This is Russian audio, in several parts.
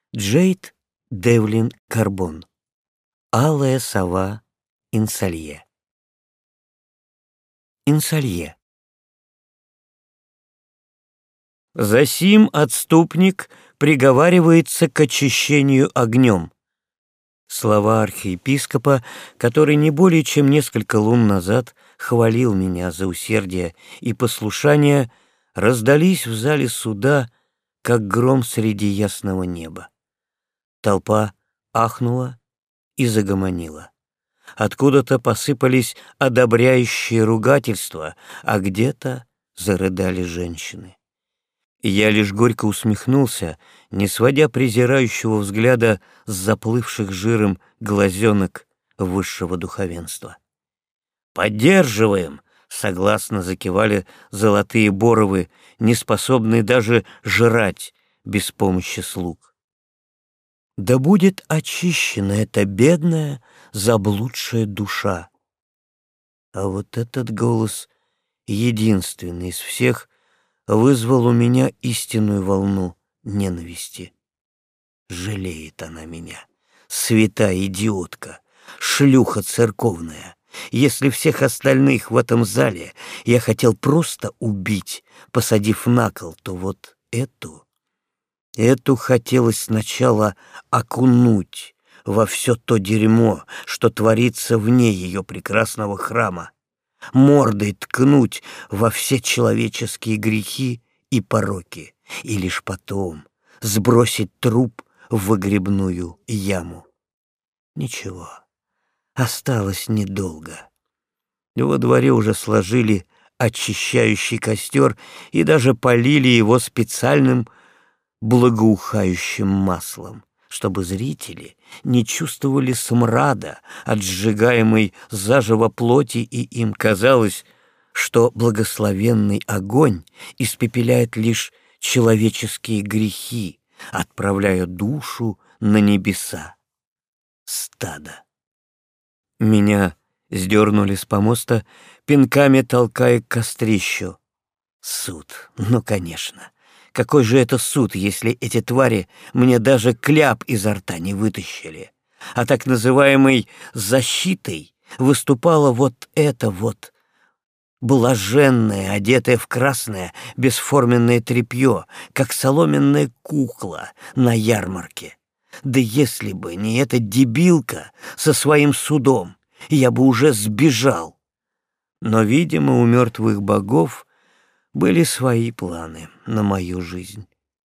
Джейд Девлин Карбон. Алая сова Инсалье. Инсалье. Засим отступник приговаривается к очищению огнем. Слова архиепископа, который не более чем несколько лун назад хвалил меня за усердие и послушание, раздались в зале суда, как гром среди ясного неба. Толпа ахнула и загомонила. Откуда-то посыпались одобряющие ругательства, а где-то зарыдали женщины. Я лишь горько усмехнулся, не сводя презирающего взгляда с заплывших жиром глазенок высшего духовенства. «Поддерживаем!» — согласно закивали золотые боровы, неспособные даже жрать без помощи слуг. Да будет очищена эта бедная, заблудшая душа. А вот этот голос, единственный из всех, вызвал у меня истинную волну ненависти. Жалеет она меня, святая идиотка, шлюха церковная. Если всех остальных в этом зале я хотел просто убить, посадив на кол, то вот Эту хотелось сначала окунуть во все то дерьмо, что творится вне ее прекрасного храма, мордой ткнуть во все человеческие грехи и пороки, и лишь потом сбросить труп в выгребную яму. Ничего, осталось недолго. Во дворе уже сложили очищающий костер и даже полили его специальным благоухающим маслом, чтобы зрители не чувствовали смрада от сжигаемой заживо плоти, и им казалось, что благословенный огонь испепеляет лишь человеческие грехи, отправляя душу на небеса. Стадо. Меня сдернули с помоста, пинками толкая к кострищу. Суд, ну, конечно. Какой же это суд, если эти твари мне даже кляп изо рта не вытащили? А так называемой защитой выступала вот эта вот блаженная, одетая в красное, бесформенное тряпье, как соломенная кукла на ярмарке. Да если бы не эта дебилка со своим судом, я бы уже сбежал. Но, видимо, у мертвых богов были свои планы на мою жизнь.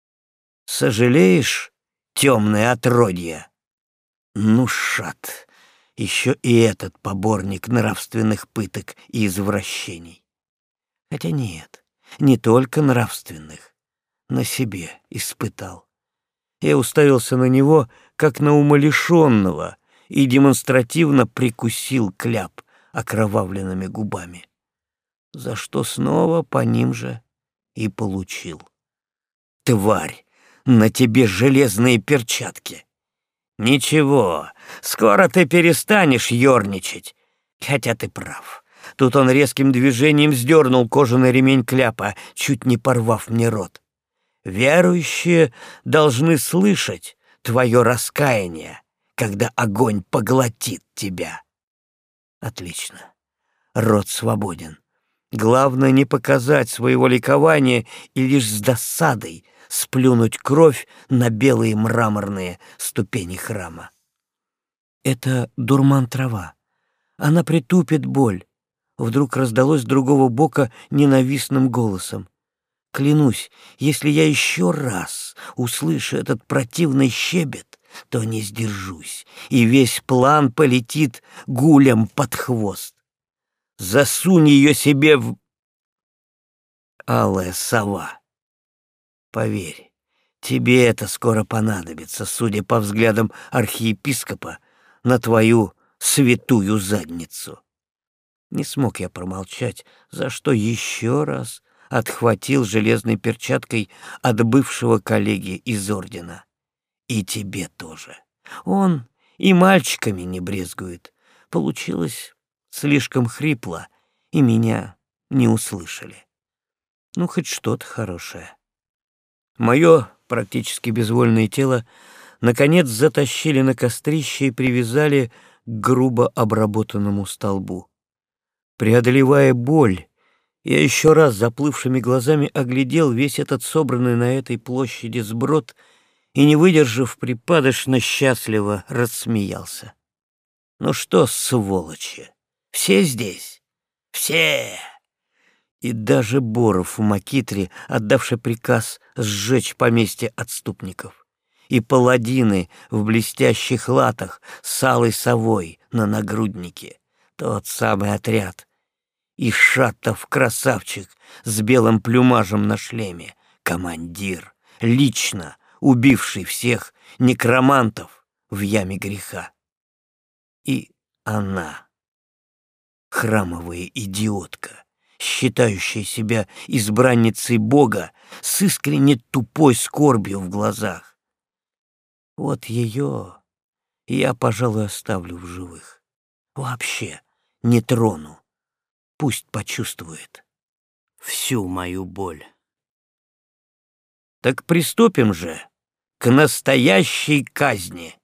Сожалеешь, темное отродье? Ну, шат, еще и этот поборник нравственных пыток и извращений. Хотя нет, не только нравственных, на себе испытал. Я уставился на него, как на умалишенного, и демонстративно прикусил кляп окровавленными губами, за что снова по ним же и получил. Тварь, на тебе железные перчатки. Ничего, скоро ты перестанешь ерничать. Хотя ты прав. Тут он резким движением сдернул кожаный ремень кляпа, чуть не порвав мне рот. Верующие должны слышать твое раскаяние, когда огонь поглотит тебя. Отлично. Рот свободен. Главное не показать своего ликования и лишь с досадой сплюнуть кровь на белые мраморные ступени храма. Это дурман-трава. Она притупит боль. Вдруг раздалось с другого бока ненавистным голосом. Клянусь, если я еще раз услышу этот противный щебет, то не сдержусь, и весь план полетит гулям под хвост. Засунь ее себе в... Алая сова. Поверь, тебе это скоро понадобится, судя по взглядам архиепископа, на твою святую задницу. Не смог я промолчать, за что еще раз отхватил железной перчаткой от бывшего коллеги из ордена. И тебе тоже. Он и мальчиками не брезгует. Получилось слишком хрипло, и меня не услышали. Ну, хоть что-то хорошее. Мое практически безвольное тело наконец затащили на кострище и привязали к грубо обработанному столбу. Преодолевая боль, я еще раз заплывшими глазами оглядел весь этот собранный на этой площади сброд и, не выдержав, припадочно счастливо рассмеялся. «Ну что, сволочи, все здесь? Все!» И даже Боров в макитре, отдавший приказ сжечь поместье отступников, и паладины в блестящих латах с алой совой на нагруднике, тот самый отряд, и Шатов-красавчик с белым плюмажем на шлеме, командир, лично убивший всех некромантов в яме греха. И она, храмовая идиотка, считающая себя избранницей Бога с искренне тупой скорбью в глазах. Вот ее я, пожалуй, оставлю в живых. Вообще не трону. Пусть почувствует всю мою боль. Так приступим же к настоящей казни.